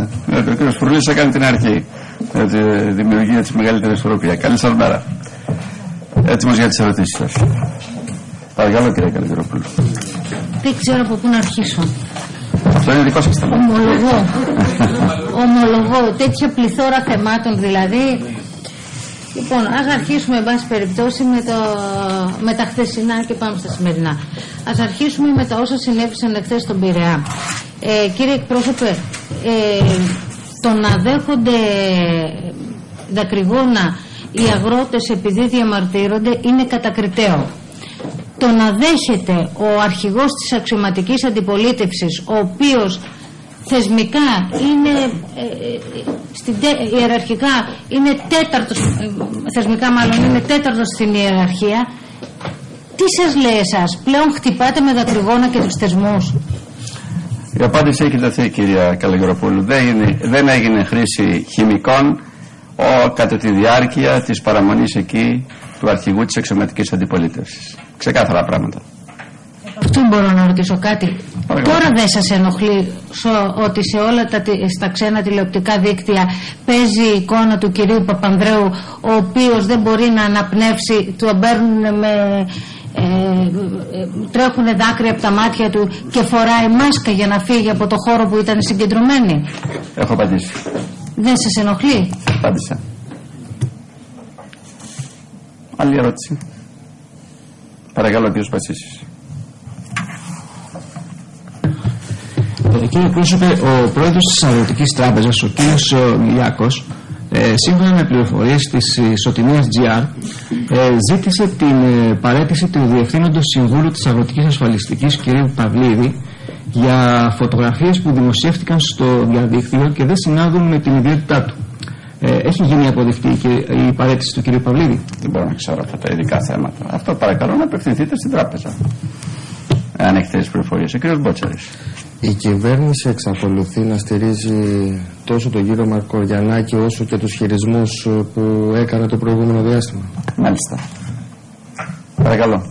Ο κ. Φουρλής έκανε την αρχή. Τη δημιουργία της μεγαλύτερης ισορροπίας. Καλή σας μέρα. Έτοιμος για τις ερωτήσεις σας. Παρακαλώ, κύριε Καλογεροπούλου. Δεν ξέρω από πού να αρχίσω. Αυτό είναι δικό σας θέμα. Ομολογώ. Τέτοια πληθώρα θεμάτων δηλαδή. Λοιπόν, ας αρχίσουμε εν πάση περιπτώσει με τα χθεσινά και πάμε στα σημερινά. Ας αρχίσουμε με τα όσα συνέβησαν εχθές στον Πειραιά. Κύριε εκπρόσωπε, το να δέχονται δακρυγόνα οι αγρότες επειδή διαμαρτύρονται είναι κατακριτέο. Το να δέχεται ο αρχηγός της αξιωματικής αντιπολίτευσης, ο οποίος θεσμικά είναι ιεραρχικά είναι τέταρτος, θεσμικά μάλλον είναι τέταρτος στην ιεραρχία, τι σας λέει εσάς? Πλέον χτυπάτε με δακρυγόνα και τους θεσμούς? Η απάντηση έχει δοθεί, κυρία Καλογεροπούλου. Δεν έγινε χρήση χημικών κατά τη διάρκεια της παραμονής εκεί του αρχηγού της αξιωματικής αντιπολίτευσης. Ξεκάθαρα πράγματα. Αυτό μπορώ να ρωτήσω κάτι. Τώρα δεν σας ενοχλεί ότι σε όλα στα ξένα τηλεοπτικά δίκτυα παίζει η εικόνα του κυρίου Παπανδρέου, ο οποίος δεν μπορεί να αναπνεύσει, του παίρνουν τρέχουν δάκρυα από τα μάτια του και φοράει μάσκα για να φύγει από το χώρο που ήταν συγκεντρωμένοι? Έχω απαντήσει. Δεν σας ενοχλεί? Απάντησα. Άλλη ερώτηση? Παρακαλώ, κύριος Πασίσης. Κύριε Πρόσωπε, ο πρόεδρος της Αγροτικής Τράπεζας, ο κύριος Λιάκος, σύμφωνα με πληροφορίες της Ισοτιμίας GR, ζήτησε την παραίτηση του Διευθύνοντος Συμβούλου της Αγροτικής Ασφαλιστικής, κ. Παυλίδη, για φωτογραφίες που δημοσιεύτηκαν στο διαδίκτυο και δεν συνάδουν με την ιδιότητά του. Έχει γίνει αποδεκτή η παραίτηση του κ. Παυλίδη? Δεν μπορώ να ξέρω αυτά τα ειδικά θέματα. Αυτό παρακαλώ να απευθυνθείτε στην τράπεζα, αν έχετε τις πληροφορίες. Ο κ. Μπότσαρης. Η κυβέρνηση εξακολουθεί να στηρίζει τόσο τον κύριο Μαρκογιαννάκη όσο και τους χειρισμούς που έκανε το προηγούμενο διάστημα? Μάλιστα. Παρακαλώ.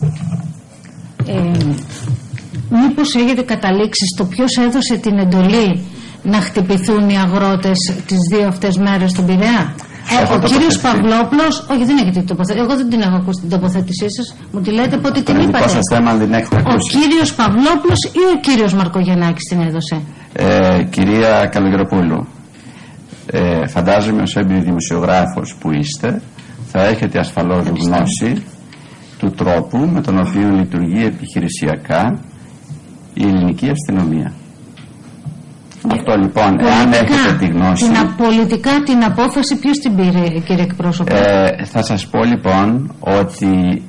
Μήπως έχετε καταλήξει στο ποιος έδωσε την εντολή να χτυπηθούν οι αγρότες τις 2 αυτές μέρες στον Πειραιά? Ο κύριος Παυλόπουλος, όχι, δεν έχετε τοποθέτηση. Εγώ δεν την έχω ακούσει την τοποθέτησή σας. Μου τη λέτε πότε την είπατε? Ο κύριος Παυλόπουλος ή ο κύριος Μαρκογιαννάκης την έδωσε? Κυρία Καλογεροπούλου, φαντάζομαι ως έμπειρη δημοσιογράφος που είστε θα έχετε ασφαλώς γνώση του τρόπου με τον οποίο λειτουργεί επιχειρησιακά η ελληνική αστυνομία. Αυτό λοιπόν, εάν έχετε τη γνώση. Πολιτικά την απόφαση ποιος την πήρε, κύριε εκπρόσωπε? Θα σας πω λοιπόν ότι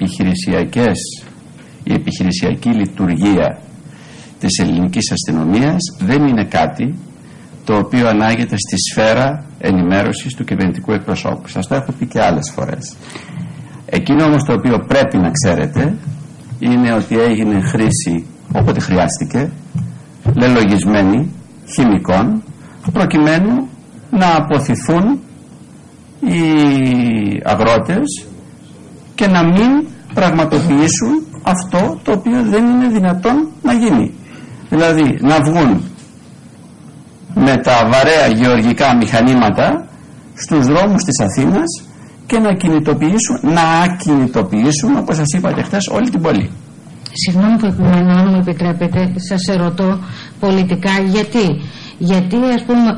η επιχειρησιακή λειτουργία της ελληνικής αστυνομίας δεν είναι κάτι το οποίο ανάγεται στη σφαίρα ενημέρωσης του κυβερνητικού εκπροσώπου. Σας το έχω πει και άλλες φορές. Εκείνο όμως το οποίο πρέπει να ξέρετε είναι ότι έγινε χρήση όποτε χρειάστηκε λελογισμένη χημικών προκειμένου να αποθηθούν οι αγρότες και να μην πραγματοποιήσουν αυτό το οποίο δεν είναι δυνατόν να γίνει. Δηλαδή να βγουν με τα βαρέα γεωργικά μηχανήματα στους δρόμους της Αθήνας και να ακινητοποιήσουν, όπως σας είπα και χθες, όλη την πόλη. Συγγνώμη που επιμένω, αν μου επιτρέπετε, σας ερωτώ πολιτικά γιατί ας πούμε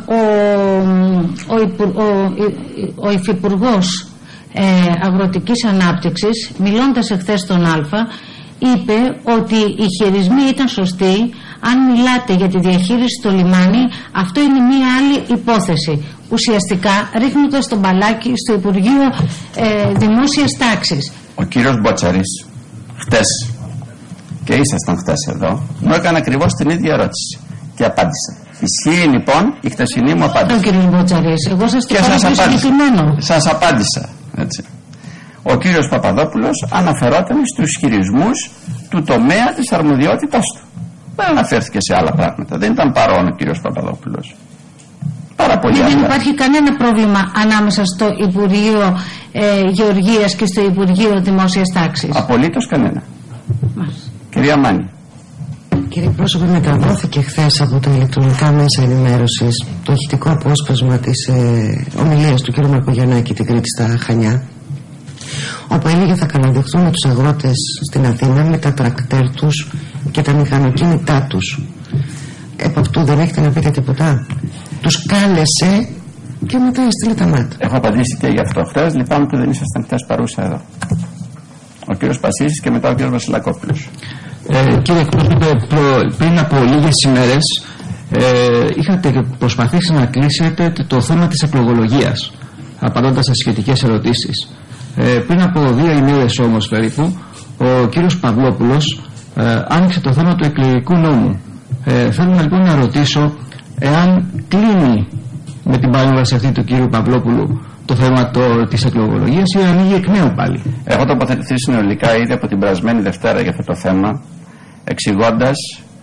ο Υφυπουργός Αγροτικής Ανάπτυξης, μιλώντας εχθές στον Α, είπε ότι οι χειρισμοί ήταν σωστοί. Αν μιλάτε για τη διαχείριση στο λιμάνι, αυτό είναι μία άλλη υπόθεση. Ουσιαστικά ρίχνοντας τον μπαλάκι στο Υπουργείο Δημόσιας Τάξης. Ο κύριος Μπότσαρης χτες, και ήσασταν χτες εδώ, μου έκανε ακριβώς την ίδια ερώτηση και απάντησα. Ισχύει λοιπόν η χτεσινή μου απάντηση. Ο κύριος Μπότσαρης, εγώ σας το κάνω πιο συγκεκριμένο. Σας απάντησα, έτσι. Ο κύριος Παπαδόπουλος αναφερόταν στους χειρισμούς του τομέα της αρμοδιότητάς του. Δεν αναφέρθηκε σε άλλα πράγματα. Δεν ήταν παρόν ο κύριος Παπαδόπουλος. Πάρα πολύ δεν υπάρχει κανένα πρόβλημα ανάμεσα στο Υπουργείο Γεωργίας και στο Υπουργείο Δημόσιας Τάξης? Απολύτως κανένα. Κυρία Μάνη. Κύριε πρόσωπε, μεταδόθηκε χθες από τα ηλεκτρονικά μέσα ενημέρωσης το ηχητικό απόσπασμα της ομιλίας του κ. Μαρκογιαννάκη την Κρήτη στα Χανιά, όπου έλεγε θα καλαδεχθούμε τους αγρότες στην Αθήνα με τα τρακτέρ τους και τα μηχανοκίνητά τους. Επ' αυτού δεν έχετε να πείτε τίποτα? Τους κάλεσε και μετά έστειλε τα μάτια. Έχω απαντήσει και γι' αυτό χθες. Λυπάμαι που δεν ήσασταν χθες παρούσα εδώ. Ο κύριος Πασίσης και μετά ο κύριος Βασιλακόπουλος. Κύριε εκπρόσωπε, πριν από λίγες ημέρες είχατε προσπαθήσει να κλείσετε το θέμα της εκλογολογίας, απαντώντας σε σχετικές ερωτήσεις. Πριν από 2 ημέρες όμως περίπου, ο κύριος Παυλόπουλος άνοιξε το θέμα του εκλογικού νόμου. Θέλω λοιπόν να ρωτήσω εάν κλείνει με την παρέμβαση αυτή του κύριου Παυλόπουλου το θέμα της εκλογολογίας ή ανοίγει εκ νέου πάλι. Έχω τοποθετηθεί συνολικά ήδη από την περασμένη Δευτέρα για αυτό το θέμα, εξηγώντας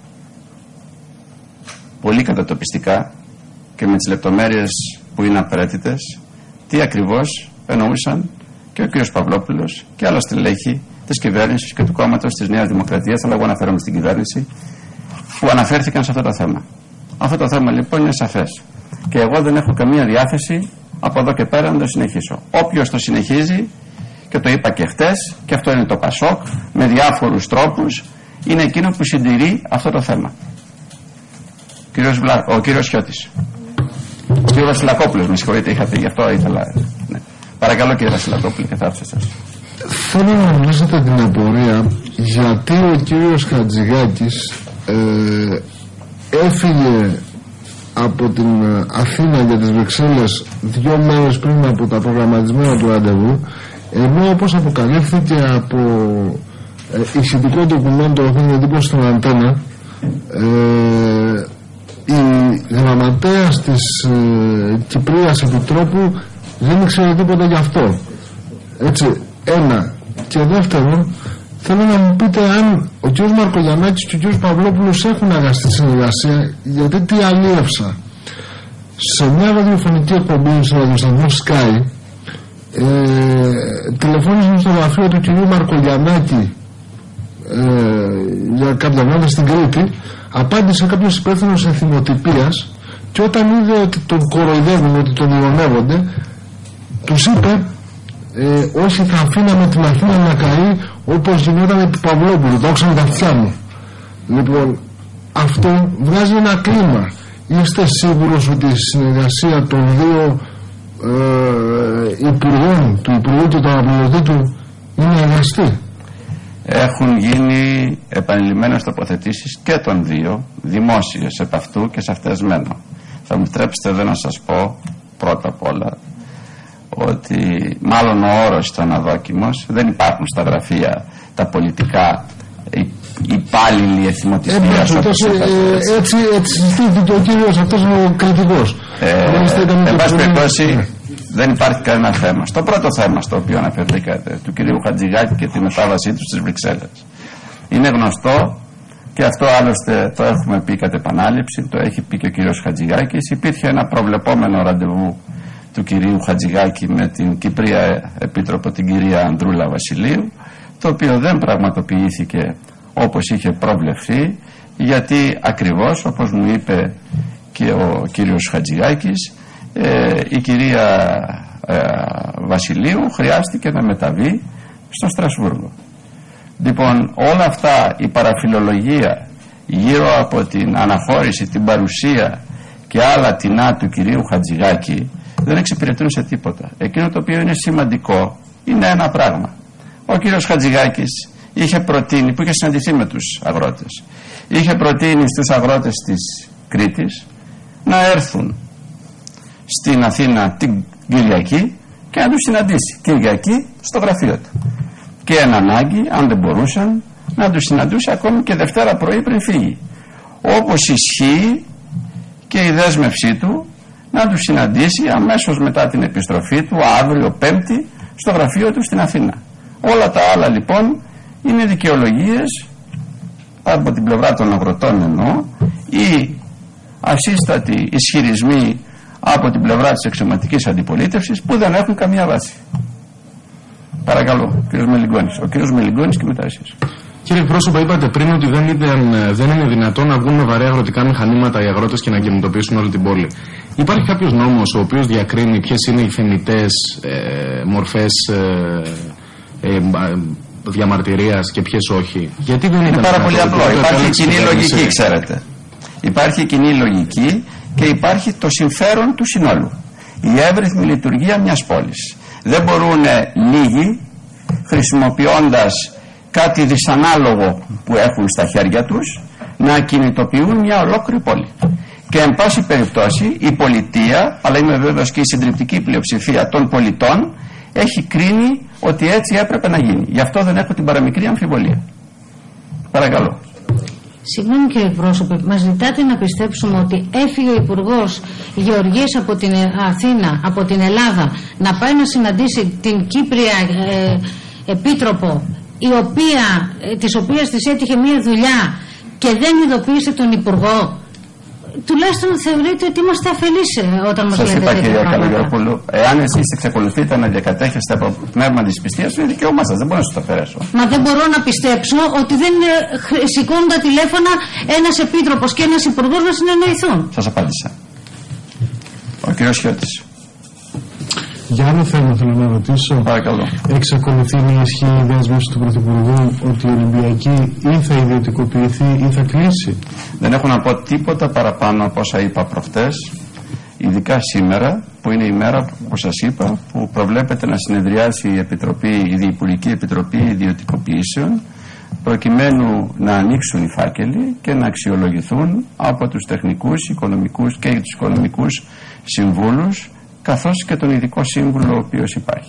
πολύ κατατοπιστικά και με τις λεπτομέρειες που είναι απαραίτητες τι ακριβώς εννοούσαν και ο κύριος Παυλόπουλος και άλλα στελέχη της κυβέρνησης και του κόμματος της Νέας Δημοκρατίας, αλλά εγώ αναφέρομαι στην κυβέρνηση, που αναφέρθηκαν σε αυτό το θέμα. Αυτό το θέμα λοιπόν είναι σαφές και εγώ δεν έχω καμία διάθεση από εδώ και πέρα να το συνεχίσω. Όποιος το συνεχίζει, και το είπα και χτες, και αυτό είναι το ΠΑΣΟΚ, με διάφορους τρόπους, είναι εκείνο που συντηρεί αυτό το θέμα. Ο κύριος Χιώτης. Ο κύριος Βασιλακόπουλος, με συγχωρείτε, είχατε, γι' αυτό ήθελα. Ναι. Παρακαλώ κύριε Βασιλακόπουλο, και θα έρθω σας. Θέλω να γνωρίσετε την απορία γιατί ο κύριος Χατζηγάκης έφυγε από την Αθήνα για τις Βρυξέλλες 2 μέρες πριν από τα προγραμματισμένα του ραντεβού, ενώ όπως αποκαλύφθηκε από ηχητικό ντοκουμέντο που είναι εντύπωση στην Αντένα, η γραμματέας της Κυπρίας Επιτρόπου δεν ήξερε τίποτα γι' αυτό. Έτσι, ένα. Και δεύτερον, θέλω να μου πείτε αν ο κ. Μαρκογιαννάκης και ο κ. Παυλόπουλος έχουν αγαστή συνεργασία, γιατί τι αλίευσα. Σε μια ραδιοφωνική εκπομπή στο ραδιοσταθμό Sky, τηλεφώνησαν στο γραφείο του κ. Μαρκογιαννάκη για κάποια μέρα στην Κρήτη, απάντησε κάποιος υπεύθυνος εθιμοτυπίας και όταν είδε ότι τον κοροϊδεύουν, ότι τον ειρωνεύονται, τους είπε όχι, θα αφήναμε την Αθήνα να καεί όπως γινόταν επί Παυλόπουλου, το άκουσα με τα αυτιά μου. Λοιπόν, αυτό βγάζει ένα κλίμα. Είστε σίγουρος ότι η συνεργασία των 2 υπουργών, του Υπουργού και του αναπληρωτή του, είναι αγαστή? Έχουν γίνει επανειλημμένες τοποθετήσεις και των 2 δημόσιες επ' αυτού και σε αυτές μένω. Θα μου τρέψετε εδώ να σας πω πρώτα απ' όλα ότι μάλλον ο όρος ήταν αδόκιμος. Δεν υπάρχουν στα γραφεία τα πολιτικά υπάλληλοι εθιμοτυπίας όπως έτσι συζητήθηκε ο κύριος αυτός ο κριτικός. Εν πάση περιπτώσει δεν υπάρχει κανένα θέμα. Στο πρώτο θέμα στο οποίο αναφερθήκατε, του κυρίου Χατζηγάκη και τη μετάβασή του στις Βρυξέλλες, είναι γνωστό και αυτό άλλωστε το έχουμε πει κατ' επανάληψη, το έχει πει και ο κύριος Χατζηγάκης. Υπήρχε ένα προβλεπόμενο ραντεβού του κυρίου Χατζηγάκη με την Κυπρία Επίτροπο, την κυρία Ανδρούλα Βασιλείου, το οποίο δεν πραγματοποιήθηκε όπως είχε προβλεφθεί, γιατί ακριβώς όπως μου είπε και ο κύριος Χατζηγάκης, η κυρία Βασιλείου χρειάστηκε να μεταβεί στο Στρασβούργο. Λοιπόν, όλα αυτά, η παραφιλολογία γύρω από την αναχώρηση, την παρουσία και άλλα τεινά του κυρίου Χατζηγάκη δεν εξυπηρετούν σε τίποτα. Εκείνο το οποίο είναι σημαντικό είναι ένα πράγμα. Ο κύριος Χατζηγάκης είχε προτείνει, που είχε συναντηθεί με τους αγρότες, είχε προτείνει στους αγρότες της Κρήτης να έρθουν στην Αθήνα την Κυριακή και να τους συναντήσει Κυριακή στο γραφείο του. Και εν ανάγκη, αν δεν μπορούσαν, να τους συναντούσε ακόμη και Δευτέρα πρωί πριν φύγει. Όπως ισχύει και η δέσμευσή του να τους συναντήσει αμέσως μετά την επιστροφή του, αύριο Πέμπτη, στο γραφείο του στην Αθήνα. Όλα τα άλλα λοιπόν είναι δικαιολογίες από την πλευρά των αγροτών, εννοώ, ή ασύστατοι ισχυρισμοί από την πλευρά της εξωματικής αντιπολίτευσης που δεν έχουν καμία βάση. Παρακαλώ, κύριος Μελιγκόνης. Ο κύριος Μελιγκόνης και μετά εσείς. Κύριε πρόσωπο, είπατε πριν ότι δεν είναι δυνατόν να βγουν με βαρέα αγροτικά μηχανήματα οι αγρότες και να κινητοποιήσουν όλη την πόλη. Υπάρχει κάποιος νόμος ο οποίος διακρίνει ποιες είναι οι θεμιτές μορφές διαμαρτυρίας και ποιες όχι? Γιατί δεν είναι πάρα πολύ απλό. Υπάρχει κοινή λογική, ξέρετε. Υπάρχει κοινή λογική και υπάρχει το συμφέρον του συνόλου. Η εύρυθμη λειτουργία μιας πόλης. Δεν μπορούν λίγοι, χρησιμοποιώντας κάτι δυσανάλογο που έχουν στα χέρια τους, να κινητοποιούν μια ολόκληρη πόλη. Και εν πάση περιπτώσει η πολιτεία, αλλά είμαι βέβαιος και η συντριπτική πλειοψηφία των πολιτών, έχει κρίνει ότι έτσι έπρεπε να γίνει. Γι' αυτό δεν έχω την παραμικρή αμφιβολία. Παρακαλώ. Συγγνώμη κύριε πρόσωπε, μας ζητάτε να πιστέψουμε ότι έφυγε ο Υπουργός Γεωργίας από την Αθήνα, από την Ελλάδα, να πάει να συναντήσει την Κύπρια Επίτροπο, της οποίας της έτυχε μια δουλειά και δεν ειδοποίησε τον Υπουργό? Τουλάχιστον θεωρείτε ότι είμαστε αφελείς όταν μας λέτε τέτοια κυρία πράγματα. Καλογεροπούλου, εάν εσείς εξακολουθείτε να διακατέχεστε από το πνεύμα της πιστείας, είναι δικαίωμά σας, δεν μπορώ να σας το αφαιρέσω. Μα δεν μπορώ να πιστέψω ότι δεν σηκώνουν τα τηλέφωνα ένας επίτροπος και ένας υπουργός να συνεννοηθούν. Σας απάντησα. Ο κύριος Χιώτης. Για άλλο θέμα θέλω να ρωτήσω. Παρακαλώ. Εξακολουθεί να ισχύει η δέσμευση του Πρωθυπουργού ότι η Ολυμπιακή ή θα ιδιωτικοποιηθεί ή θα κλείσει? Δεν έχω να πω τίποτα παραπάνω από όσα είπα προχτές, ειδικά σήμερα που είναι η μέρα που σας είπα, που προβλέπεται να συνεδριάσει η Διυπουργική Επιτροπή Ιδιωτικοποιήσεων, προκειμένου να ανοίξουν οι φάκελοι και να αξιολογηθούν από τους τεχνικούς, οικονομικούς και τους οικονομικούς συμβούλους, καθώς και τον ειδικό σύμβουλο ο οποίος υπάρχει.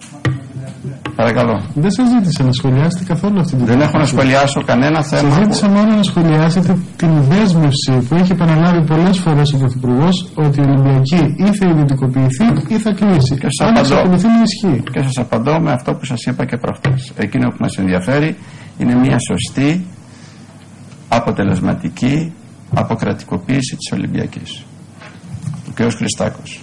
Παρακαλώ. Δεν σας ζήτησα να σχολιάσετε καθόλου αυτή την Δεν έχω να σχολιάσω κανένα θέμα. Σας ζήτησα μόνο να σχολιάσετε την δέσμευση που έχει επαναλάβει πολλές φορές ο Πρωθυπουργός ότι η Ολυμπιακή ή θα ιδιωτικοποιηθεί ή θα κλείσει. Και αν εξακολουθεί να ισχύει. Και σας απαντώ με αυτό που σας είπα και προχτές. Εκείνο που μας ενδιαφέρει είναι μια σωστή, αποτελεσματική αποκρατικοποίηση της Ολυμπιακής. Ο κ. Χριστάκος.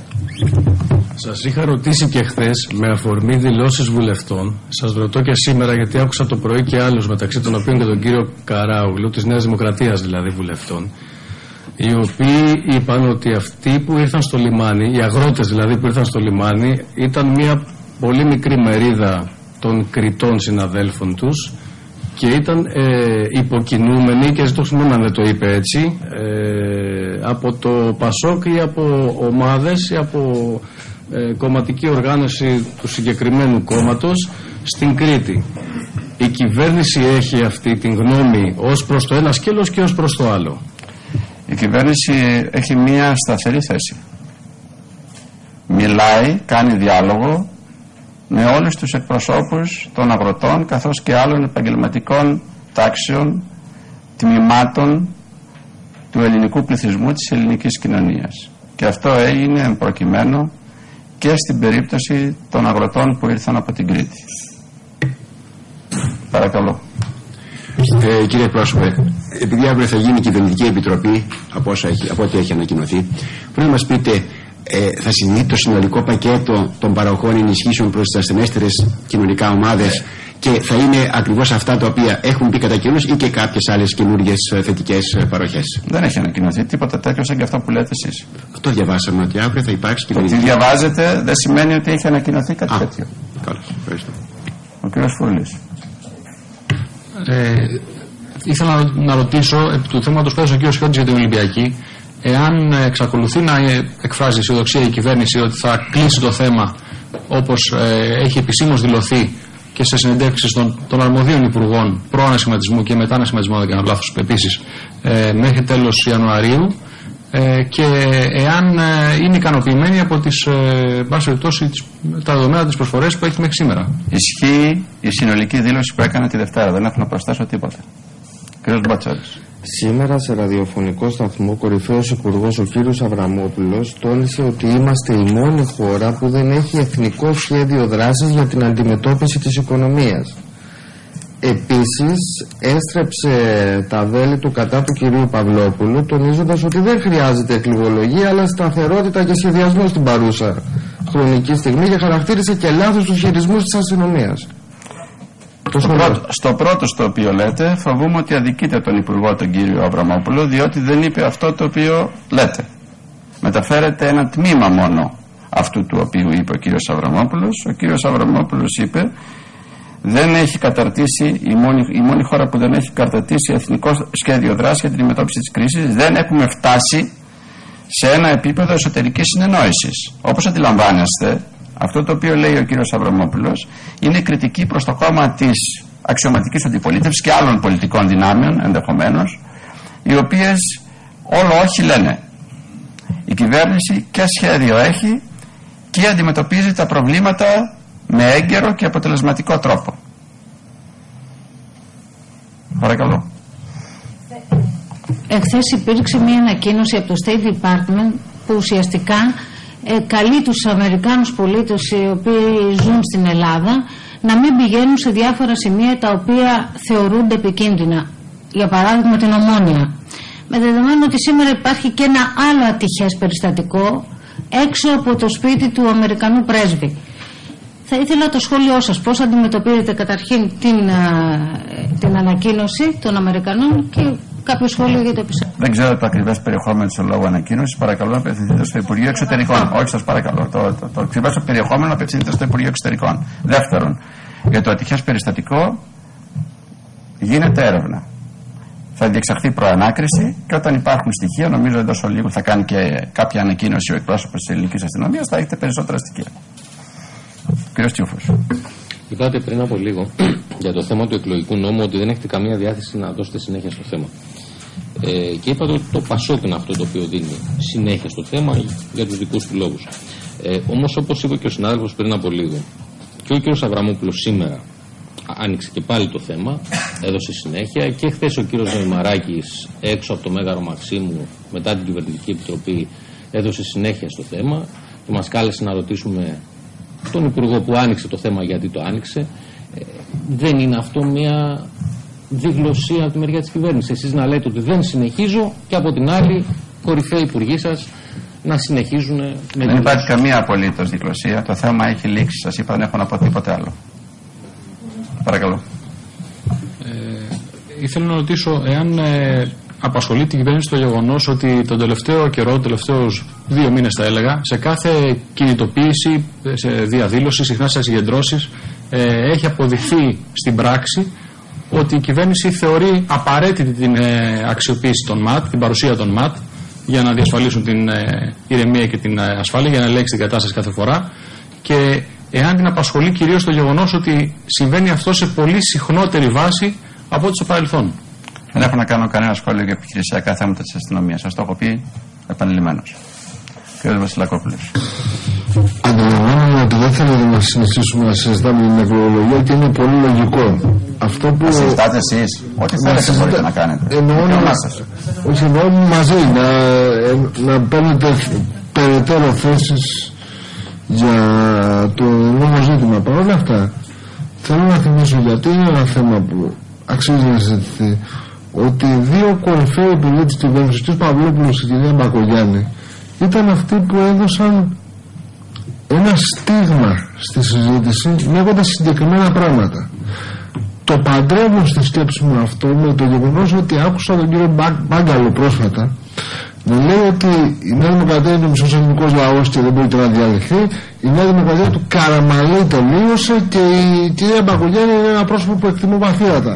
Σας είχα ρωτήσει και χθες με αφορμή δηλώσεις βουλευτών. Σας ρωτώ και σήμερα γιατί άκουσα το πρωί και άλλους, μεταξύ των οποίων και τον κύριο Καράογλου, της Νέας Δημοκρατίας δηλαδή βουλευτών, οι οποίοι είπαν ότι αυτοί που ήρθαν στο λιμάνι, οι αγρότες δηλαδή που ήρθαν στο λιμάνι, ήταν μια πολύ μικρή μερίδα των Κρητών συναδέλφων τους και ήταν υποκινούμενοι, και ζητώ συγγνώμη αν δεν το είπε έτσι, από το Πασόκ ή από ομάδες ή από κομματική οργάνωση του συγκεκριμένου κόμματος στην Κρήτη. Η κυβέρνηση έχει αυτή την γνώμη ως προς το ένα σκέλος και ως προς το άλλο? Η κυβέρνηση έχει μία σταθερή θέση. Μιλάει, κάνει διάλογο με όλους τους εκπροσώπους των αγροτών καθώς και άλλων επαγγελματικών τάξεων, τμήματων του ελληνικού πληθυσμού, της ελληνικής κοινωνίας. Και αυτό έγινε προκειμένου και στην περίπτωση των αγροτών που ήρθαν από την Κρήτη. Παρακαλώ. Κύριε πρόσωπε, επειδή αύριο θα γίνει η κυβερνητική επιτροπή από ό,τι έχει ανακοινωθεί, πρέπει να μας πείτε, θα συζητεί το συνολικό πακέτο των παροχών ενισχύσεων προς τις ασθενέστερες κοινωνικά ομάδες και θα είναι ακριβώς αυτά τα οποία έχουν πει κατά καιρούς ή και κάποιες άλλες καινούργιες θετικές παροχές? Δεν έχει ανακοινωθεί τίποτα τέτοιο σαν και αυτό που λέτε εσείς. Αυτό διαβάσαμε, ότι αύριο θα υπάρξει κυβερνητική. Ότι διαβάζετε δεν σημαίνει ότι έχει ανακοινωθεί κάτι τέτοιο. Καλώς, ευχαριστώ. Ο κ. Φούλης. Ήθελα να ρωτήσω επί του θέματος που έδωσε ο κ. Χιώτης για την Ολυμπιακή, εάν εξακολουθεί να εκφράζει αισιοδοξία η κυβέρνηση ότι θα κλείσει το θέμα όπως έχει επισήμως δηλωθεί και σε συνεντεύξεις των αρμοδίων υπουργών προανασχηματισμού και μετά ανασχηματισμού, αν δεν κάνω λάθος επίσης, μέχρι τέλος Ιανουαρίου, και εάν είναι ικανοποιημένοι από τα δεδομένα της προσφορές που έχει μέχρι σήμερα. Ισχύει η συνολική δήλωση που έκανα τη Δευτέρα. Δεν έχω να προσθέσω τίποτα. Κύριος Μπατσάρης. Σήμερα σε ραδιοφωνικό σταθμό, κορυφαίος υπουργός ο κύριος Αβραμόπουλος τόνισε ότι είμαστε η μόνη χώρα που δεν έχει εθνικό σχέδιο δράσης για την αντιμετώπιση της οικονομίας. Επίσης έστρεψε τα βέλη του κατά του κυρίου Παυλόπουλου, τονίζοντας ότι δεν χρειάζεται εκλογολογία αλλά σταθερότητα και σχεδιασμό στην παρούσα χρονική στιγμή, και χαρακτήρισε και λάθος τους χειρισμούς της αστυνομίας. Στο πρώτο στο οποίο λέτε, φοβούμαι ότι αδικείτε τον Υπουργό, τον κύριο Αβραμόπουλο, διότι δεν είπε αυτό το οποίο λέτε. Μεταφέρετε ένα τμήμα μόνο αυτού του οποίου είπε ο κύριος Αβραμόπουλος. Ο κύριος Αβραμόπουλος είπε: δεν έχει καταρτήσει, η μόνη χώρα που δεν έχει καταρτήσει εθνικό σχέδιο δράσης για την αντιμετώπιση της κρίσης. Δεν έχουμε φτάσει σε ένα επίπεδο εσωτερικής συνεννόησης. Όπως αντιλαμβάνεστε, αυτό το οποίο λέει ο κύριος Αβραμόπουλος είναι κριτική προς το κόμμα της αξιωματικής αντιπολίτευσης και άλλων πολιτικών δυνάμεων ενδεχομένως, οι οποίες όλο όχι λένε. Η κυβέρνηση και σχέδιο έχει και αντιμετωπίζει τα προβλήματα με έγκαιρο και αποτελεσματικό τρόπο. Παρακαλώ. Εχθές υπήρξε μια ανακοίνωση από το State Department που ουσιαστικά καλεί τους Αμερικάνους πολίτες οι οποίοι ζουν στην Ελλάδα να μην πηγαίνουν σε διάφορα σημεία τα οποία θεωρούνται επικίνδυνα. Για παράδειγμα την Ομόνια. Με δεδομένο ότι σήμερα υπάρχει και ένα άλλο ατυχές περιστατικό έξω από το σπίτι του Αμερικανού πρέσβη. Θα ήθελα το σχόλιο σας, πώς αντιμετωπίζετε καταρχήν την ανακοίνωση των Αμερικανών και κάποιο σχόλιο για το επεισόδιο. Δεν ξέρω το ακριβές περιεχόμενο του λόγου ανακοίνωσης. Παρακαλώ να απευθυνθείτε στο Υπουργείο Εξωτερικών. Όχι, σας παρακαλώ. Το ακριβές περιεχόμενο να απευθυνθείτε στο Υπουργείο Εξωτερικών. Δεύτερον, για το ατυχές περιστατικό γίνεται έρευνα. Θα διεξαχθεί προανάκριση και όταν υπάρχουν στοιχεία, νομίζω εντός ολίγου θα κάνει και κάποια ανακοίνωση ο εκπρόσωπος της ελληνικής αστυνομίας, θα έχετε περισσότερα στοιχεία. Κύριος Τσιούφος. Είπατε πριν από λίγο για το θέμα του εκλογικού νόμου ότι δεν έχετε καμία διάθεση να δώσετε συνέχεια στο θέμα. Και είπατε ότι το ΠΑΣΟΚ είναι αυτό το οποίο δίνει συνέχεια στο θέμα για τους δικούς του λόγους. Όμως, όπως είπε και ο συνάδελφος πριν από λίγο, και ο κ. Αβραμόπουλος σήμερα άνοιξε και πάλι το θέμα, έδωσε συνέχεια, και χθες ο κ. Νοημαράκης έξω από το Μέγαρο Μαξίμου μετά την Κυβερνητική Επιτροπή έδωσε συνέχεια στο θέμα και μας κάλεσε να ρωτήσουμε τον Υπουργό που άνοιξε το θέμα γιατί το άνοιξε. Δεν είναι αυτό μια διγλωσία από τη μεριά της κυβέρνησης? Εσείς να λέτε ότι δεν συνεχίζω και από την άλλη κορυφαίοι υπουργοί σας να συνεχίζουν με. Δεν υπάρχει καμία απολύτως διγλωσία. Το θέμα έχει λήξει. Σας είπα, δεν έχω να πω τίποτε άλλο. Παρακαλώ. Ήθελα να ρωτήσω εάν απασχολεί την κυβέρνηση το γεγονός ότι τον τελευταίο καιρό, τελευταίους 2 μήνες θα έλεγα, σε κάθε κινητοποίηση, σε διαδήλωση, συχνά σε συγκεντρώσεις, έχει αποδειχθεί στην πράξη ότι η κυβέρνηση θεωρεί απαραίτητη την αξιοποίηση των ΜΑΤ, την παρουσία των ΜΑΤ, για να διασφαλίσουν την ηρεμία και την ασφάλεια, για να ελέγξει την κατάσταση κάθε φορά, και εάν την απασχολεί κυρίως το γεγονός ότι συμβαίνει αυτό σε πολύ συχνότερη βάση από ό,τι στο παρελθόν. Δεν έχω να κάνω κανένα σχόλιο για επιχειρησιακά θέματα της αστυνομίας. Σας το έχω πει επανειλημμένως. Κύριος Βασιλακόπουλος. Αντιλαμβάνομαι ότι δεν θέλετε να συνεχίσουμε να συζητάμε την εκλογολογία και είναι πολύ λογικό. Αυτό που. Να συζητάτε εσείς. Ό,τι θέλετε μπορείτε να κάνετε. Όχι, εννοώ μαζί να παίρνετε περαιτέρω θέσεις για το νόμο ζήτημα. Παρ' όλα αυτά, θέλω να θυμίσω, γιατί είναι ένα θέμα που αξίζει να συζητηθεί, ότι 2 κορυφαίοι υπουργοί της κυβέρνησης, ο κ. Παυλόπουλος και η κυρία Μπακογιάννη, ήταν αυτοί που έδωσαν ένα στίγμα στη συζήτηση λέγοντας συγκεκριμένα πράγματα. Το παντρεύω στη σκέψη μου αυτό με το γεγονός ότι άκουσα τον κύριο Μπάγκαλο πρόσφατα να λέει ότι η Νέα Δημοκρατία είναι ο μισός ελληνικός λαός και δεν μπορεί να διαλυθεί. Η Νέα Δημοκρατία του Καραμαλή τελείωσε και η κυρία Μπακογιάννη είναι ένα πρόσωπο που εκτιμώ βαθύτατα.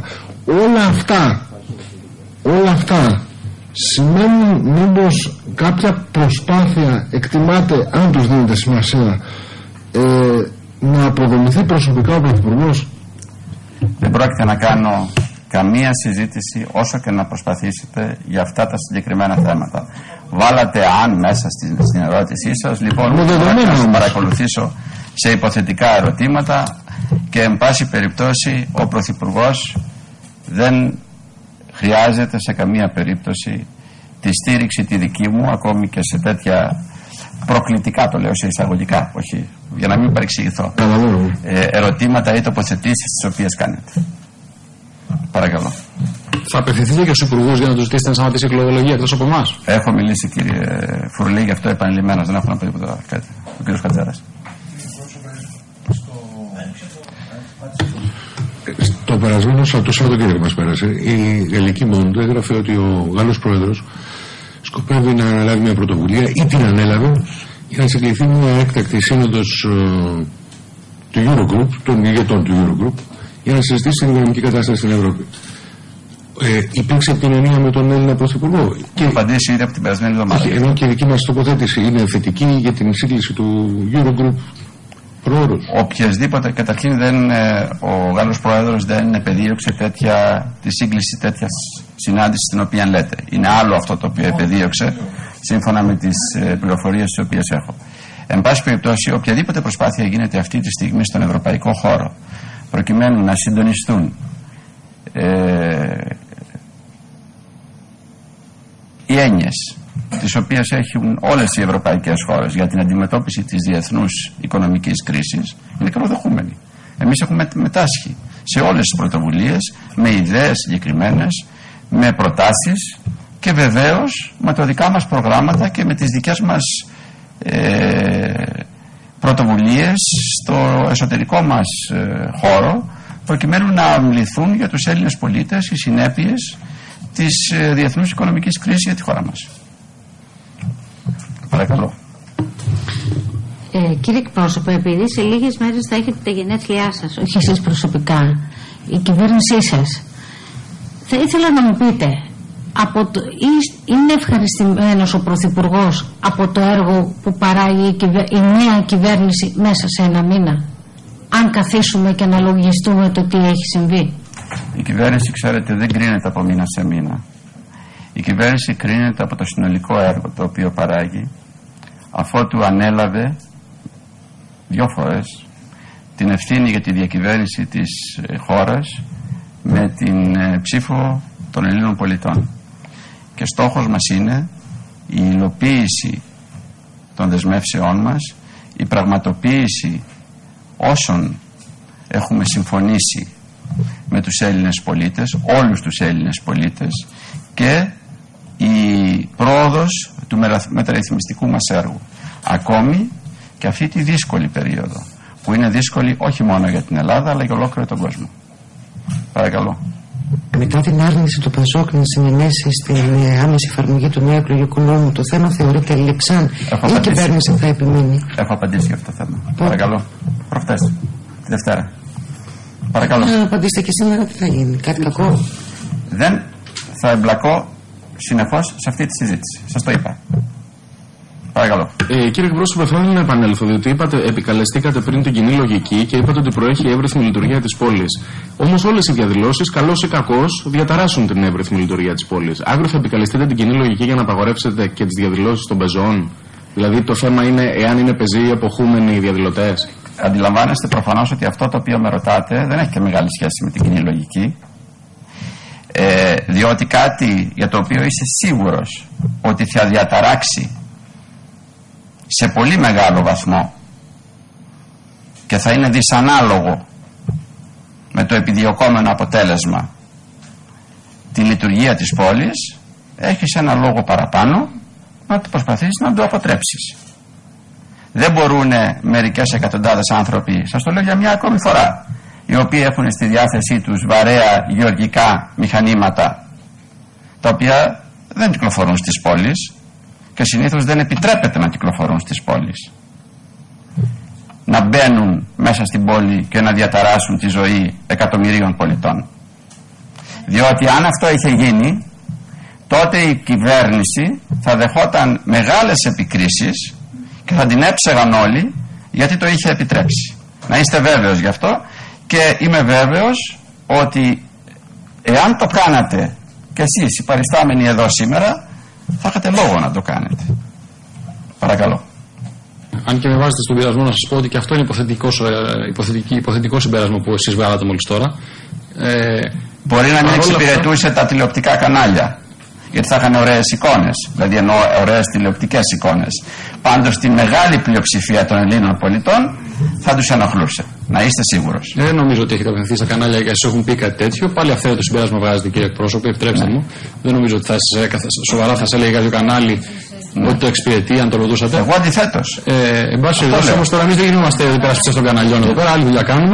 Όλα αυτά σημαίνουν μήπως κάποια προσπάθεια, εκτιμάται, αν τους δίνετε σημασία, να αποδομηθεί προσωπικά ο Πρωθυπουργός? Δεν πρόκειται να κάνω καμία συζήτηση όσο και να προσπαθήσετε για αυτά τα συγκεκριμένα θέματα. Βάλατε αν μέσα στην ερώτησή σας, λοιπόν, να σας παρακολουθήσω σε υποθετικά ερωτήματα και εν πάση περιπτώσει ο Πρωθυπουργός δεν χρειάζεται σε καμία περίπτωση τη στήριξη τη δική μου, ακόμη και σε τέτοια προκλητικά, το λέω σε εισαγωγικά, όχι, για να μην παρεξηγηθώ, ερωτήματα ή τοποθετήσεις τις οποίες κάνετε. Παρακαλώ. Θα απευθυνθείτε και στους υπουργούς για να τους ζητήσετε να σταματήσει η εκλογολογία εκτός από εμάς? Έχω μιλήσει, κύριε Φουρλή, γι' αυτό επανειλημμένος, δεν έχω να πω τίποτα κάτι. Ο κύριος Χατζέρας. Το Το Σαββατοκύριακο μας πέρασε, η Γαλλική Μόντο έγραφε ότι ο Γάλλος Πρόεδρος σκοπεύει να αναλάβει μια πρωτοβουλία ή την ανέλαβε για να συγκληθεί μια έκτακτη σύνοδος του Eurogroup, των ηγετών του Eurogroup, για να συζητήσει την οικονομική κατάσταση στην Ευρώπη. Υπήρξε επικοινωνία με τον Έλληνα Πρωθυπουργό. Και απαντήσει ήδη από την περασμένη εβδομάδα. Ενώ και η δική μας τοποθέτηση είναι θετική για την σύγκληση του Eurogroup προώρους. Οποιασδήποτε, καταρχήν ο Γάλλος Πρόεδρος δεν επεδίωξε τη σύγκληση τέτοια συνάντηση την οποία λέτε. Είναι άλλο αυτό το οποίο επεδίωξε, σύμφωνα με τις πληροφορίες τις οποίες έχω. Εν πάση περιπτώσει, οποιαδήποτε προσπάθεια γίνεται αυτή τη στιγμή στον ευρωπαϊκό χώρο, προκειμένου να συντονιστούν οι έννοιες τις οποίες έχουν όλες οι ευρωπαϊκές χώρες για την αντιμετώπιση της διεθνούς οικονομικής κρίσης, είναι καλοδεχούμενη. Εμείς έχουμε μετάσχει σε όλες τις πρωτοβουλίες με ιδέες συγκεκριμένες, με προτάσεις και βεβαίως με τα δικά μας προγράμματα και με τις δικές μας πρωτοβουλίες στο εσωτερικό μας χώρο, προκειμένου να αμβληθούν για τους Έλληνες πολίτες οι συνέπειες της διεθνούς οικονομικής κρίσης για τη χώρα μας. Παρακαλώ. Κύριε εκπρόσωπε, επειδή σε λίγες μέρες θα έχετε τα γενέθλιά σας, όχι εσείς προσωπικά, η κυβέρνησή σας, θα ήθελα να μου πείτε, είναι ευχαριστημένος ο Πρωθυπουργός από το έργο που παράγει η νέα κυβέρνηση μέσα σε ένα μήνα, αν καθίσουμε και αναλογιστούμε το τι έχει συμβεί? Η κυβέρνηση, ξέρετε, δεν κρίνεται από μήνα σε μήνα. Η κυβέρνηση κρίνεται από το συνολικό έργο το οποίο παράγει, αφότου ανέλαβε 2 φορές την ευθύνη για τη διακυβέρνηση της χώρας με την ψήφο των Ελλήνων πολιτών. Και στόχος μας είναι η υλοποίηση των δεσμεύσεών μας, η πραγματοποίηση όσων έχουμε συμφωνήσει με τους Έλληνες πολίτες, όλους τους Έλληνες πολίτες, και η πρόοδος του μεταρρυθμιστικού μας έργου. Ακόμη και αυτή τη δύσκολη περίοδο, που είναι δύσκολη όχι μόνο για την Ελλάδα αλλά για ολόκληρο τον κόσμο. Παρακαλώ. Μετά την άρνηση του ΠΑΣΟΚ να συνενέσει στην άμεση εφαρμογή του νέου εκλογικού νόμου, το θέμα θεωρείται λήξαν ή η κυβέρνηση θα επιμείνει? Έχω απαντήσει για αυτό το θέμα. Παρακαλώ. Προχτές, τη Δευτέρα. Παρακαλώ. Να απαντήσετε και σήμερα, τι θα γίνει? Κάτι κακό? Δεν θα εμπλακώ συνεχώς σε αυτή τη συζήτηση. Σας το είπα. Παρακαλώ. Κύριε εκπρόσωπε, θέλω να επανέλθω, διότι επικαλεστήκατε πριν την κοινή λογική και είπατε ότι προέχει η εύρυθμη λειτουργία της πόλης. Όμως όλες οι διαδηλώσεις, καλώς ή κακώς, διαταράσσουν την εύρυθμη λειτουργία της πόλης. Αύριο θα επικαλεστείτε την κοινή λογική για να απαγορεύσετε και τις διαδηλώσεις των πεζών? Δηλαδή το θέμα είναι εάν είναι πεζοί ή αποχούμενοι οι διαδηλωτές. Αντιλαμβάνεστε προφανώς ότι αυτό το οποίο με ρωτάτε δεν έχει και μεγάλη σχέση με την κοινή λογική. Διότι κάτι για το οποίο είσαι σίγουρος ότι θα διαταράξει σε πολύ μεγάλο βαθμό και θα είναι δυσανάλογο με το επιδιωκόμενο αποτέλεσμα τη λειτουργία της πόλης, έχεις ένα λόγο παραπάνω να το προσπαθήσεις να το αποτρέψεις. Δεν μπορούν μερικές εκατοντάδες άνθρωποι, σας το λέω για μια ακόμη φορά, οι οποίοι έχουν στη διάθεσή τους βαρέα γεωργικά μηχανήματα, τα οποία δεν κυκλοφορούν στις πόλεις και συνήθως δεν επιτρέπεται να κυκλοφορούν στις πόλεις, να μπαίνουν μέσα στην πόλη και να διαταράσσουν τη ζωή εκατομμυρίων πολιτών. Διότι αν αυτό είχε γίνει, τότε η κυβέρνηση θα δεχόταν μεγάλες επικρίσεις και θα την έψεγαν όλοι, γιατί το είχε επιτρέψει. Να είστε βέβαιος γι' αυτό, και είμαι βέβαιος ότι εάν το κάνατε και εσείς οι παριστάμενοι εδώ σήμερα, θα είχατε λόγο να το κάνετε. Παρακαλώ. Αν και με βάζετε στον πειρασμό να σας πω ότι και αυτό είναι υποθετικό συμπέρασμα που εσείς βγάλατε μόλις τώρα. Μπορεί να μην εξυπηρετούσε τα τηλεοπτικά κανάλια, γιατί θα είχαν ωραίες εικόνες, δηλαδή εννοώ ωραίες τηλεοπτικές εικόνες. Πάντως τη μεγάλη πλειοψηφία των Ελλήνων πολιτών θα τους ενοχλούσε. Να είστε σίγουρος. Δεν νομίζω ότι έχετε απευθυνθεί στα κανάλια και σας έχουν πει κάτι τέτοιο. Πάλι αυτό το συμπέρασμα βγάζετε, κύριε εκπρόσωπε, επιτρέψτε μου. Δεν νομίζω ότι σοβαρά θα σας έλεγε κάποιο κανάλι ότι το εξυπηρετεί, αν το ρωτούσατε. Εγώ αντιθέτως. Εν πάση περιπτώσει, όμως τώρα εμείς δεν γινόμαστε υπερασπιστές των καναλιών εδώ πέρα, άλλη δουλειά κάνουμε.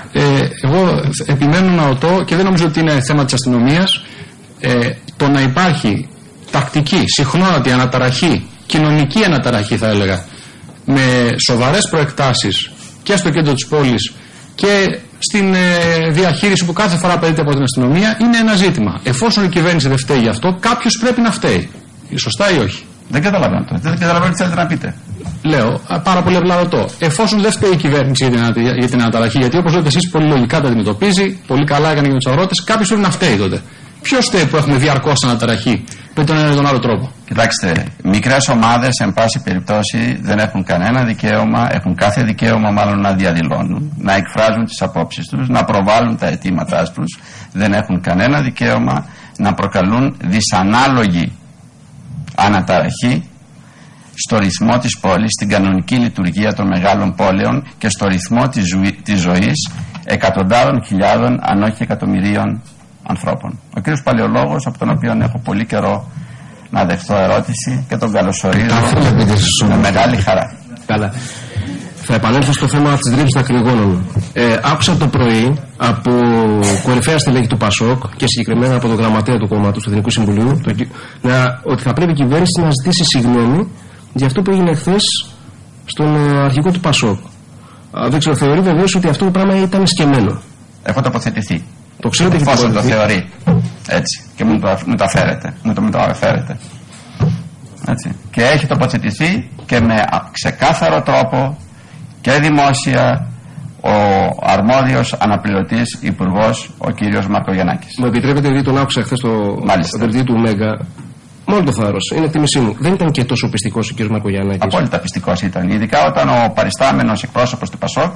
Εγώ επιμένω να ρωτώ, και δεν νομίζω ότι είναι θέμα της αστυνομίας, το να υπάρχει τακτική, συχνότατη αναταραχή, κοινωνική αναταραχή θα έλεγα, με σοβαρές προεκτάσεις και στο κέντρο της πόλης και στην διαχείριση που κάθε φορά απαιτείται από την αστυνομία, είναι ένα ζήτημα. Εφόσον η κυβέρνηση δεν φταίει γι' αυτό, κάποιος πρέπει να φταίει. Σωστά ή όχι? Δεν καταλαβαίνω τώρα. Δεν καταλαβαίνω τι θέλετε να πείτε. Λέω, πάρα πολύ απλά ρωτώ. Εφόσον δεν φταίει η κυβέρνηση για την αναταραχή, γιατί όπως λέτε εσείς πολύ λογικά τα αντιμετωπίζει, πολύ καλά έκανε και με τους αγρότες, κάποιος πρέπει να φταίει τότε. Ποιος φταίει που έχουμε διαρκώς αναταραχή με τον ένα ή τον άλλο τρόπο? Κοιτάξτε, μικρές ομάδες, εν πάση περιπτώσει, δεν έχουν κανένα δικαίωμα, έχουν κάθε δικαίωμα μάλλον να διαδηλώνουν, να εκφράζουν τις απόψεις τους, να προβάλλουν τα αιτήματά τους. Δεν έχουν κανένα δικαίωμα να προκαλούν δυσανάλογη αναταραχή στο ρυθμό της πόλης, στην κανονική λειτουργία των μεγάλων πόλεων και στο ρυθμό της ζωής εκατοντάδων χιλιάδων, αν όχι εκατομμυρίων ανθρώπων. Ο κύριος Παλαιολόγος, από τον οποίο έχω πολύ καιρό να δεχτώ ερώτηση και τον καλωσορίζω με μεγάλη χαρά. Καλά. Θα επανέλθω στο θέμα της ρήψης των ακρηγόνων. Άκουσα το πρωί από κορυφαία στελέχη του ΠΑΣΟΚ και συγκεκριμένα από τον γραμματέα του κόμματος του Εθνικού Συμβουλίου ότι θα πρέπει η κυβέρνηση να ζητήσει συγγνώμη για αυτό που έγινε χθες στον αρχηγό του ΠΑΣΟΚ. Δεν ξέρω, θεωρεί βεβαίως ότι αυτό το πράγμα ήταν σκεμμένο. Έχω τοποθετηθεί. Το ξέρετε και εφόσον το θεωρεί έτσι και μου το αφαίρετε. Έτσι. Και έχει τοποθετηθεί και με ξεκάθαρο τρόπο και δημόσια ο αρμόδιος αναπληρωτής υπουργός, ο κύριος Μαρκογιαννάκης. Μου επιτρέπετε, επειδή τον άκουσα χθες στο δελτίο του Μέγκα, μόνο το θάρρος, είναι εκτίμησή μου. Δεν ήταν και τόσο πιστικός ο κύριος Μαρκογιαννάκης? Απόλυτα πιστικός ήταν, ειδικά όταν ο παριστάμενος εκπρόσωπος του ΠΑΣΟΚ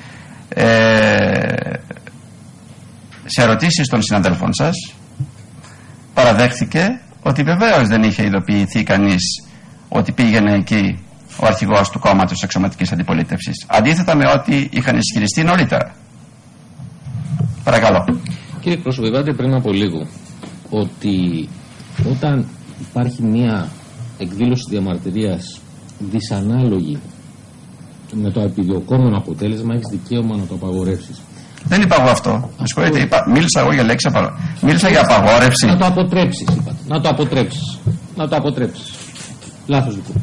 σε ερωτήσεις των συναδέλφων σας παραδέχθηκε ότι βεβαίως δεν είχε ειδοποιηθεί κανείς ότι πήγαινε εκεί ο αρχηγός του κόμματος εξωματικής αντιπολίτευσης, αντίθετα με ό,τι είχαν ισχυριστεί νωρίτερα. Παρακαλώ. Κύριε πρόσωπε, είπατε πριν από λίγο ότι όταν υπάρχει μια εκδήλωση διαμαρτυρίας δυσανάλογη με το επιδιωκόμενο αποτέλεσμα, έχεις δικαίωμα να το απαγορεύσεις. Δεν είπα εγώ αυτό. Με συγχωρείτε, μίλησα εγώ για λέξη μίλησα για απαγόρευση. Να το αποτρέψεις, είπατε. Να το αποτρέψεις. Λάθος δικό.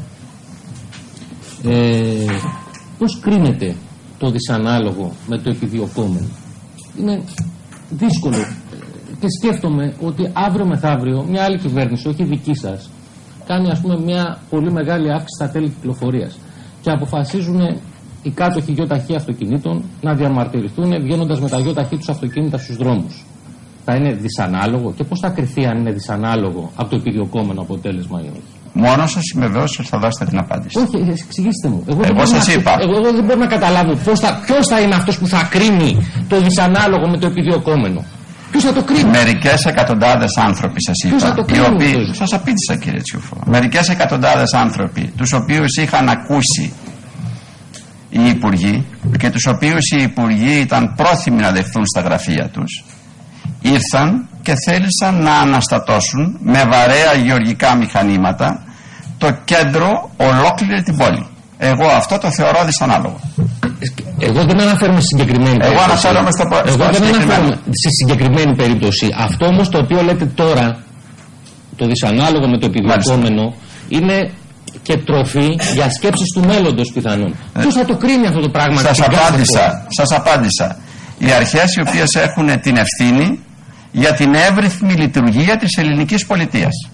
Πώς κρίνεται το δυσανάλογο με το επιδιωκόμενο? Είναι δύσκολο. Και σκέφτομαι ότι αύριο μεθαύριο μια άλλη κυβέρνηση, όχι δική σας, κάνει ας πούμε μια πολύ μεγάλη αύξηση στα τέλη κυκλοφορίας και αποφασίζουν οι κάτοχοι γιοταχή αυτοκινήτων να διαμαρτυρηθούν βγαίνοντας με τα γιοταχή τους αυτοκίνητα στους δρόμους. Θα είναι δυσανάλογο? Και πώς θα κριθεί αν είναι δυσανάλογο από το επιδιωκόμενο αποτέλεσμα ή όχι? Μόνο σας είμαι βέβαιος ότι θα δώσετε την απάντηση. Όχι, εξηγήστε μου. Εγώ σας είπα. Εγώ δεν μπορώ να καταλάβω ποιος θα είναι αυτός που θα κρίνει το δυσανάλογο με το επιδιωκόμενο. Ποιος θα το κρίνει? Μερικές εκατοντάδες άνθρωποι σας είπα. Οι οποίοι. Σας απήντησα, κύριε Τσιούφο. Μερικές εκατοντάδες άνθρωποι, τους οποίους είχαν ακούσει οι υπουργοί και τους οποίους οι υπουργοί ήταν πρόθυμοι να δεχθούν στα γραφεία τους, ήρθαν και θέλησαν να αναστατώσουν με βαρέα γεωργικά μηχανήματα το κέντρο, ολόκληρη την πόλη. Εγώ αυτό το θεωρώ δυσανάλογο. Εγώ δεν αναφέρομαι στη συγκεκριμένη περίπτωση. Εγώ αναφέρομαι δεν αναφέρομαι στη συγκεκριμένη περίπτωση. Αυτό όμως το οποίο λέτε τώρα, το δυσανάλογο με το επιδιωκόμενο, είναι και τροφή για σκέψεις του μέλλοντος πιθανόν. Ποιος θα το κρίνει αυτό το πράγμα? Σας απάντησα. Οι αρχές οι οποίες έχουν την ευθύνη για την εύρυθμη λειτουργία της ελληνικής πολιτείας.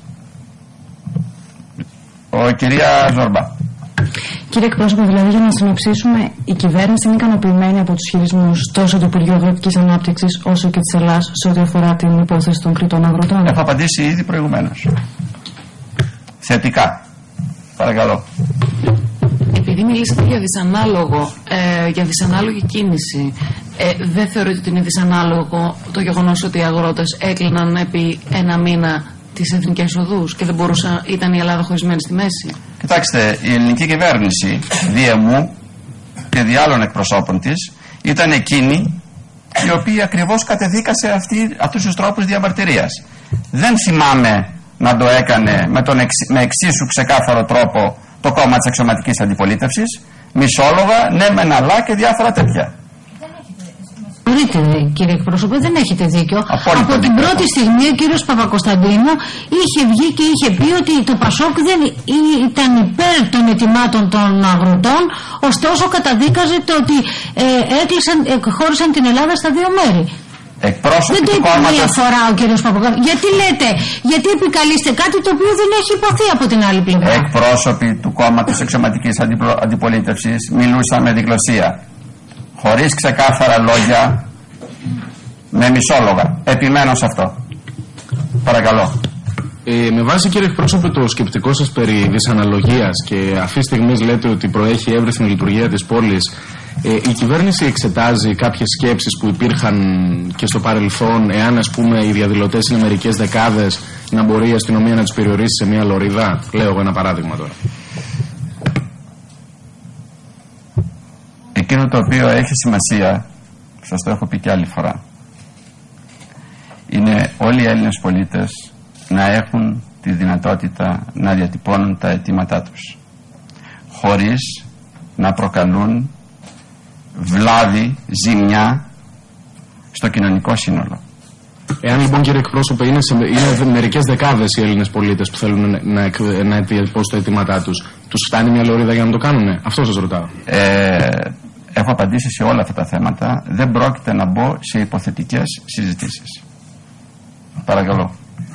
Κυρία Ζορμπά. Κύριε εκπρόσωπε, δηλαδή για να συνοψίσουμε, η κυβέρνηση είναι ικανοποιημένη από τους χειρισμούς τόσο του Υπουργείου Αγροτικής Ανάπτυξης όσο και της Ελλάς σε ό,τι αφορά την υπόθεση των Κρητών αγροτών? Έχω απαντήσει ήδη προηγουμένως. Θετικά. Παρακαλώ. Επειδή μιλήσατε για δυσανάλογο, για δυσανάλογη κίνηση, δεν θεωρείτε ότι είναι δυσανάλογο το γεγονός ότι οι αγρότες έκλειναν επί ένα μήνα τις εθνικές οδούς και δεν ήταν η Ελλάδα χωρισμένη στη μέση? Κοιτάξτε, η ελληνική κυβέρνηση διεμού και δι' άλλων εκπροσώπων της ήταν εκείνη η οποία ακριβώς κατεδίκασε αυτούς τους τρόπους διαμαρτυρίας. Δεν θυμάμαι να το έκανε με εξίσου ξεκάθαρο τρόπο το κόμμα της αξιωματικής αντιπολίτευσης, μισόλογα, ναι μεν αλλά και διάφορα τέτοια. Κύριε εκπρόσωπε, δεν έχετε δίκιο. Από την πρώτη στιγμή ο κύριος Παπακοσταντίνου είχε βγει και είχε πει ότι το ΠΑΣΟΚ δεν ήταν υπέρ των αιτημάτων των αγροτών, ωστόσο καταδίκαζε το ότι χώρισαν την Ελλάδα στα δύο μέρη. Εκπρόσωποι δεν το είπε μία φορά ο κύριος Παπακοσταντίνου. Γιατί επικαλείστε κάτι το οποίο δεν έχει υποθεί από την άλλη πλευρά. Εκπρόσωποι του κόμματος εξωματικής αντιπολίτευσης μιλούσαν με διγλωσία, χωρίς ξεκάθαρα λόγια, με μισόλογα. Επιμένω σε αυτό. Παρακαλώ. Με βάση, κύριε εκπρόσωπε, το σκεπτικό σας περί δυσαναλογίας και αυτή τη στιγμή λέτε ότι προέχει εύρυθμη λειτουργία της πόλης, η κυβέρνηση εξετάζει κάποιες σκέψεις που υπήρχαν και στο παρελθόν, εάν ας πούμε οι διαδηλωτές είναι μερικές δεκάδες, να μπορεί η αστυνομία να τους περιορίσει σε μια λωρίδα? Λέω εγώ ένα παράδειγμα τώρα. Εκείνο το οποίο έχει σημασία, σας το έχω πει και άλλη φορά, είναι όλοι οι Έλληνες πολίτες να έχουν τη δυνατότητα να διατυπώνουν τα αιτήματά τους χωρίς να προκαλούν βλάβη, ζημιά στο κοινωνικό σύνολο. Εάν λοιπόν, κύριε εκπρόσωπε, είναι μερικές δεκάδες οι Έλληνες πολίτες που θέλουν να διατυπώσουν τα αιτήματά τους, τους φτάνει μια λωρίδα για να το κάνουνε? Αυτό σας ρωτάω. Έχω απαντήσει σε όλα αυτά τα θέματα. Δεν πρόκειται να μπω σε υποθετικές συζητήσεις. Παρακαλώ.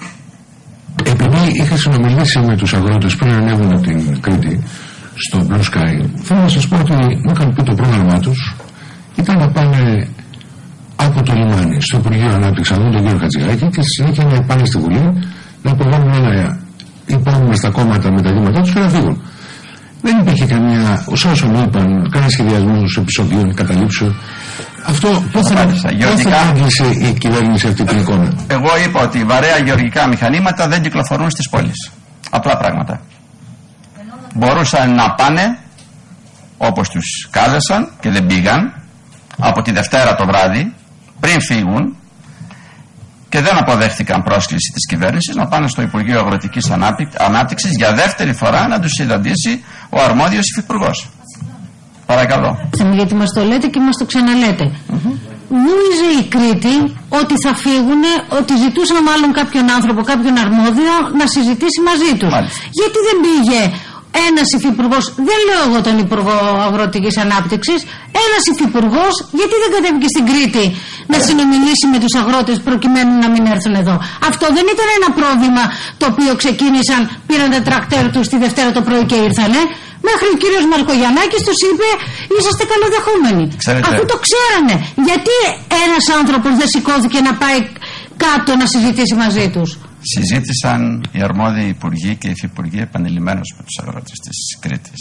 Επειδή είχα συνομιλήσει με τους αγρότες πριν ανέβουν από την Κρήτη στο Blue Sky, θέλω να σας πω ότι μου είχαν πει το πρόγραμμά τους ήταν να πάνε από το λιμάνι στο Υπουργείο Ανάπτυξης, να δουν τον κύριο Χατζηδάκη και στη συνέχεια να πάνε στη Βουλή να υποβάλουν ένα υπάγουμε στα κόμματα με τα αιτήματά τους και να φύγουν. Δεν υπήρχε καμία, όσο μου είπαν, κανένα σχεδιασμό επεισοδίων, καταλήψεων. Αυτό πώς θα άγγισε η κυβέρνηση αυτή την εικόνα? Εγώ είπα ότι οι βαρέα γεωργικά μηχανήματα δεν κυκλοφορούν στις πόλεις. Απλά πράγματα. Μπορούσαν να πάνε όπως τους κάλεσαν και δεν πήγαν από τη Δευτέρα το βράδυ πριν φύγουν και δεν αποδέχτηκαν πρόσκληση της κυβέρνησης να πάνε στο Υπουργείο Αγροτικής Ανάπτυξης για δεύτερη φορά να τους συναντήσει ο αρμόδιος υφυπουργός. Παρακαλώ. Γιατί μας το λέτε και μας το ξαναλέτε. Νόμιζε η Κρήτη ότι θα φύγουν, ότι ζητούσαν μάλλον κάποιον άνθρωπο, κάποιον αρμόδιο να συζητήσει μαζί τους. Γιατί δεν πήγε ένας υφυπουργός, δεν λέω εγώ τον Υπουργό Αγροτικής Ανάπτυξης, ένας υφυπουργός, γιατί δεν κατέβηκε στην Κρήτη να συνομιλήσει με τους αγρότες προκειμένου να μην έρθουν εδώ? Αυτό δεν ήταν ένα πρόβλημα το οποίο ξεκίνησαν, πήραν τα τρακτέρ τους τη Δευτέρα το πρωί και ήρθανε. Μέχρι ο κύριος Μαρκογιαννάκης τους είπε είσαστε καλοδεχούμενοι. Αφού το ξέρανε, γιατί ένας άνθρωπος δεν σηκώθηκε να πάει κάτω να συζητήσει μαζί τους? Συζήτησαν οι αρμόδιοι υπουργοί και οι υφυπουργοί επανειλημμένως με τους αγρότες της Κρήτης.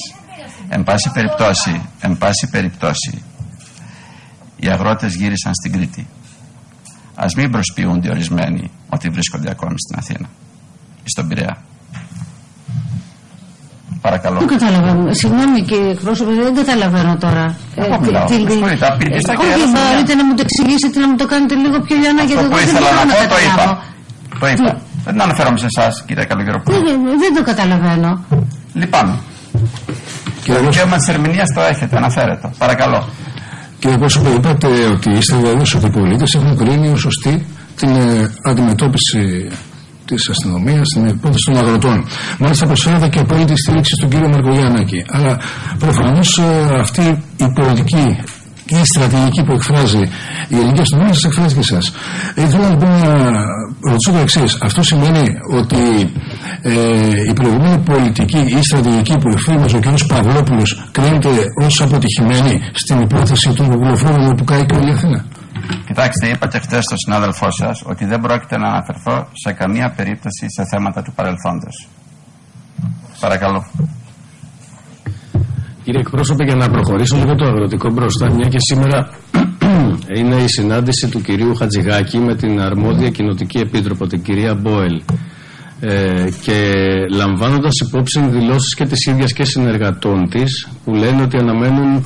Εν πάση περιπτώσει, οι αγρότες γύρισαν στην Κρήτη. Ας μην προσποιούνται ορισμένοι ότι βρίσκονται ακόμη στην Αθήνα ή στον Πειραιά. Παρακαλώ. Δεν καταλαβαίνω. Συγγνώμη κύριε εκπρόσωπε, δεν καταλαβαίνω τώρα. Εγώ μιλάω. Όχι, μπορείτε να μου το εξηγήσετε, να μου το κάνετε λίγο πιο λιανά, γιατί εγώ δεν μπορώ να καταλάβω. Το είπα. Δεν αναφέρομαι σε εσάς, κύριε Καλογεροπούλου. Δεν το καταλαβαίνω. Λυπάμαι. Το δικαίωμα της ερμηνείας το έχετε, αναφέρετε. Παρακαλώ. Κύριε Πρόσωπε, είπατε ότι είστε βέβαιος ότι οι πολίτες έχουν κρίνει ως σωστή την αντιμετώπιση της αστυνομίας, την υπόθεση των αγροτών. Μάλιστα προσφέρατε και απόλυτη στήριξη στον κύριο Μαρκογιαννάκη. Αλλά προφανώς αυτή η πολιτική και η στρατηγική που εκφράζει η ελληνική αστυνομία σας εκφράζει και εσάς. Ήθελα λοιπόν να ρωτήσω το εξής. Αυτό σημαίνει ότι η προηγούμενη πολιτική ή στρατηγική που εφήρμοσε ο κ. Παυλόπουλος κρίνεται ως αποτυχημένη στην υπόθεση του βουλευτών που κάει και όλη η Αθήνα? Κοιτάξτε, είπα και χτες στον συνάδελφό σας ότι δεν πρόκειται να αναφερθώ σε καμία περίπτωση σε θέματα του παρελθόντος. Παρακαλώ. Κύριε εκπρόσωπε, για να προχωρήσω λίγο το αγροτικό μπροστά, μια και σήμερα είναι η συνάντηση του κυρίου Χατζηδάκη με την αρμόδια κοινοτική επίτροπο, την κυρία Μπόελ. Και λαμβάνοντας υπόψη δηλώσεις και της ίδιας και συνεργατών της που λένε ότι αναμένουν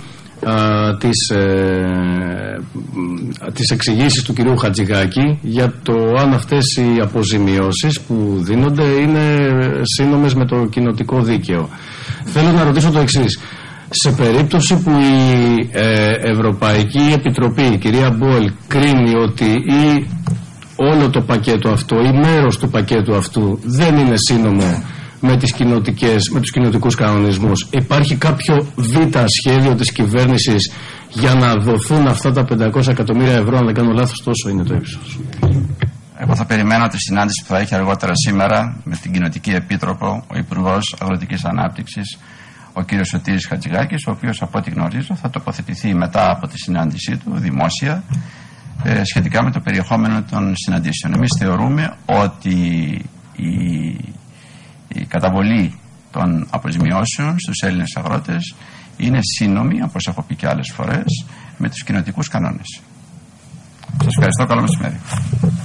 τις εξηγήσεις του κυρίου Χατζηδάκη για το αν αυτές οι αποζημιώσεις που δίνονται είναι σύνομες με το κοινοτικό δίκαιο. Θέλω να ρωτήσω το εξής. Σε περίπτωση που η Ευρωπαϊκή Επιτροπή, η κυρία Μπόελ, κρίνει ότι όλο το πακέτο αυτό ή μέρος του πακέτου αυτού δεν είναι σύνομο με τους κοινοτικούς κανονισμούς, υπάρχει κάποιο β' σχέδιο της κυβέρνησης για να δοθούν αυτά τα 500 εκατομμύρια ευρώ, αν δεν κάνω λάθος, τόσο είναι το ύψος? Εγώ θα περιμένω τη συνάντηση που θα έχει αργότερα σήμερα με την Κοινοτική Επίτροπο, ο Υπουργός Αγροτικής Ανάπτυξης, ο κύριος Σωτήρης Χατζηγάκης, ο οποίος, από ό,τι γνωρίζω, θα τοποθετηθεί μετά από τη συνάντησή του δημόσια σχετικά με το περιεχόμενο των συναντήσεων. Εμείς θεωρούμε ότι η καταβολή των αποζημιώσεων στους Έλληνες αγρότες είναι σύνομη, όπως έχω πει και άλλες φορές, με τους κοινοτικούς κανόνες. Σας ευχαριστώ. Καλό μεσημέρι.